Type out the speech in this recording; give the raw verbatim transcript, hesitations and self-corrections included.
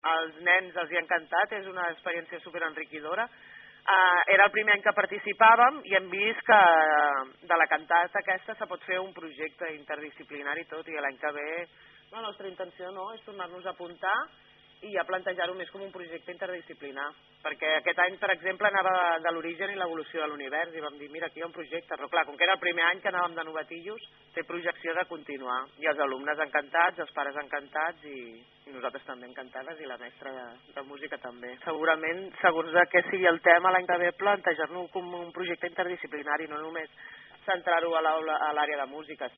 als nens els hi ha encantat, és una experiència superenriquidora. Uh, era el primer any que participàvem i hem vist que de la cantata aquesta se pot fer un projecte interdisciplinari tot, i l'any que ve la nostra intenció no és tornar-nos a apuntar i ja plantejar-ho més com un projecte interdisciplinar, perquè aquest any, per exemple, anava de l'origen i l'evolució de l'univers i vam dir, mira, aquí hi ha un projecte, però clar, com que era el primer any que anàvem de novatillos, té projecció de continuar, i els alumnes encantats, els pares encantats i, i nosaltres també encantades i la mestra de, de música també. Segurament, segons de què sigui el tema, l'any que ve plantejar-nos com un projecte interdisciplinari, no només centrar-ho a l'àrea de música,